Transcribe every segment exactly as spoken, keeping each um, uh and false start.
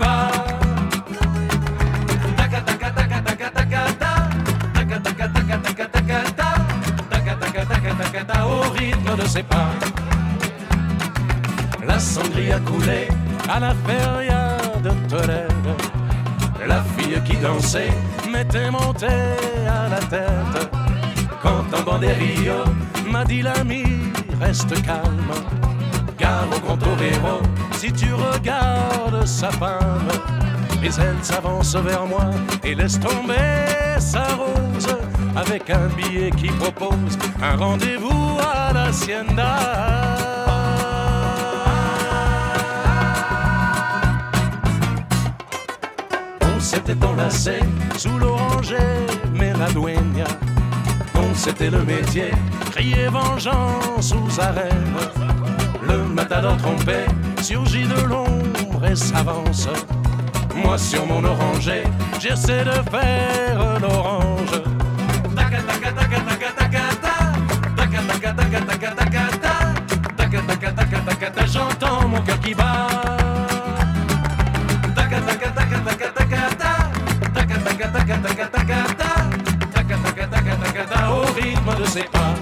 bat. Taca taca taca taca taca ta, taca taca taca taca taca ta, taca taca taca taca ta au rythme de ses pas. La sangria coulait à la feria de Tolède. La fille qui dansait m'était montée à la tête. Quand un banderillo m'a dit l'ami, reste calme, car au grand torero, si tu regardes sa femme, mais elle s'avance vers moi et laisse tomber sa rose, avec un billet qui propose un rendez-vous à l'hacienda. On s'était enlacé sous l'oranger, mais la dueña, dont c'était le métier, criait vengeance aux arènes. Le matador trompé surgit de l'ombre et s'avance. Moi sur mon oranger, j'essaie de faire l'orange. Taca taca taca taca taca ta, taca taca taca taca taca ta, taca taca taca taca ta, j'entends mon cœur qui bat. Taca taca taca taca taca ta, taca taca taca taca taca ta, taca taca taca taca ta, au rythme de ses pas.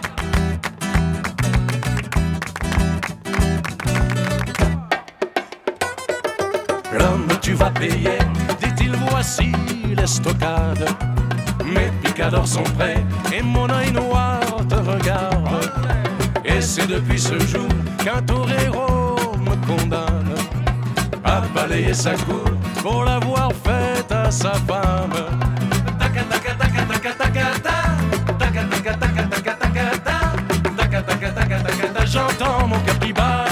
L'homme, tu vas payer, dit-il, voici l'estocade. Mes picadors sont prêts et mon œil noir te regarde. Et c'est depuis ce jour qu'un torero me condamne à balayer sa cour pour l'avoir faite à sa femme. Taca taca taca taca taca ta, taca taca taca taca taca ta, taca taca taca taca ta, j'entends mon cœur qui bat.